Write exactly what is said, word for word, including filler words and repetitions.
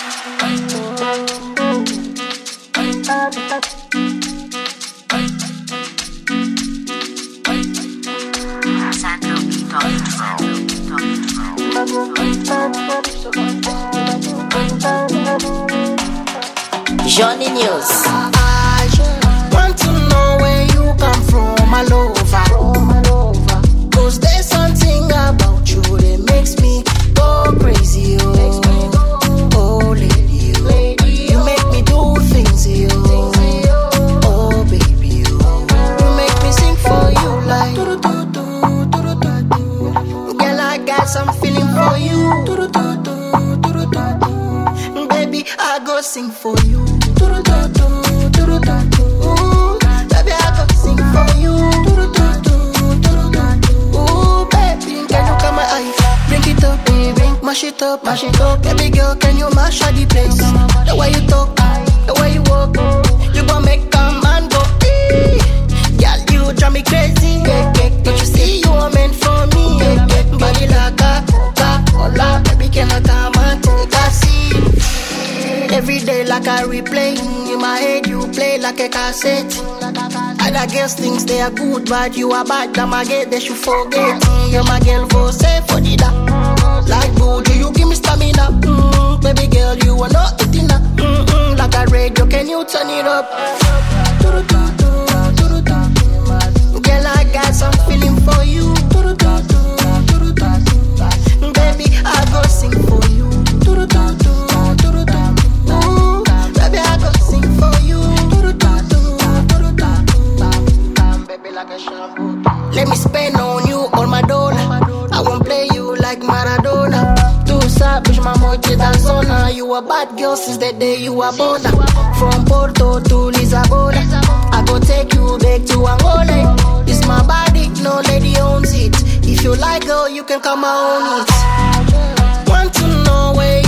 Johnny News. I want to know where you come from, my lover. Cause there's something about you that makes me go crazy, oh. Oh, lady, oh. You make me do things, oh. Oh, baby, oh. You make me sing for you like do-do-do-do, do-do-do-do. Girl, I got some feeling for you, do-do-do-do, do-do-do-do. Baby, I go sing for you. Mash it up, mash it up. Baby girl, can you mash up the place? The way you talk, the way you walk, you gon' make a man go ee. Girl, you drive me crazy. Yeah, yeah. Don't you see you are meant for me? Yeah, yeah. Body like a Coca-Cola. Baby, can I come and take a seat? Every day like a replay. In my head, you play like a cassette. Other girls thinks they are good, but you are bad. That my girl, they should forget. You're my girl for safe for the da. Like Buju, you give me stamina. Mm, baby girl, you are not eating up. Mm -mm, like a radio, can you turn it up? Girl, I got some feeling for you. Baby, I go sing for you. Baby, I go sing for you. Baby, like a shampoo. Let me spend on you all my dollar. I won't play you like Maradona. Too savage, my mochi danzona. You a bad girl since the day you were born. From Porto to Lisbon, I go take you back to Angola. It's my body, no lady owns it. If you like girl, you can come on it. Want to know where